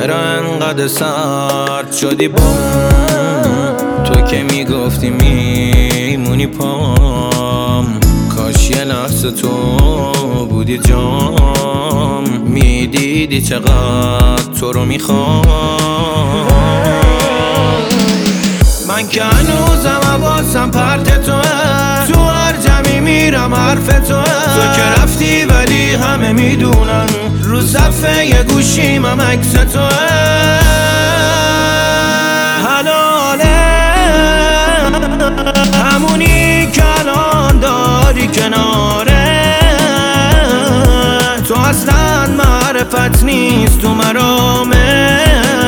چرا انقدر سرد شدی با تو که میگفتی میمونی پام؟ کاش یه لحظه تو بودی جام، میدیدی چقدر تو رو میخوام. من که هنوزم حواسم پرت توه، تو هر جمعی میرم حرف توه. تو که رفتی ولی همه میدونن رو صفحه یه گوشیم هم عکس توه. حلاله همونی که الان داری کناره، تو اصلا معرفت نیست تو مرامه.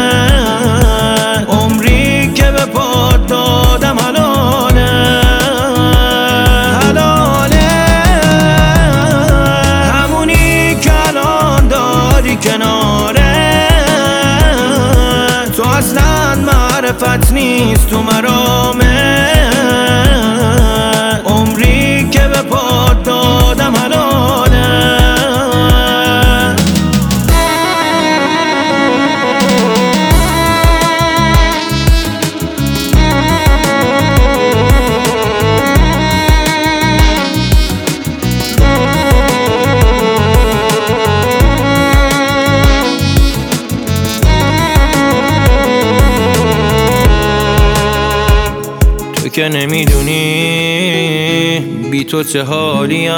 عمری که به پات دادم حلاله، حلاله همونی که الان داری کناره، تو اصلا معرفت نیست تو مرامه. عمری که به پات دادم حلاله. تو که نمیدونی بی تو چه حالیم،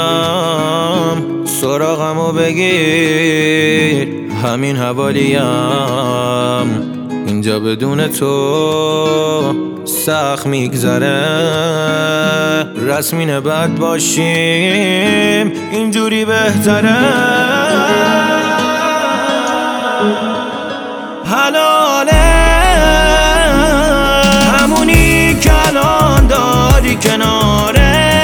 سراغمو بگیر همین حوالیم. اینجا بدون تو سخت میگذره، رسمین بد باشیم اینجوری بهتره. حلاله همونی که الان داری کناره،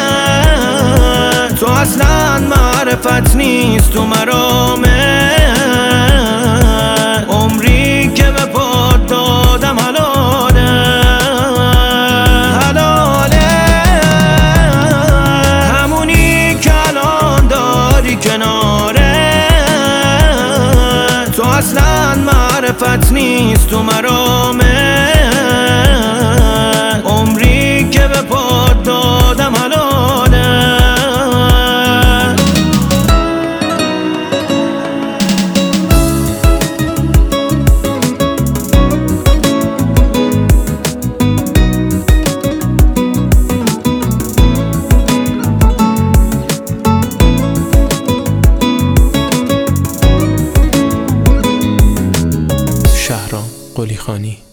تو اصلا معرفت نیست تو مرامه. عمری که به پات دادم حلاله، حلاله همونی که الان داری کناره، تو اصلا معرفت نیست تو مرامه. عمری که به پات دادم حلاله. شهرام قلیخانی.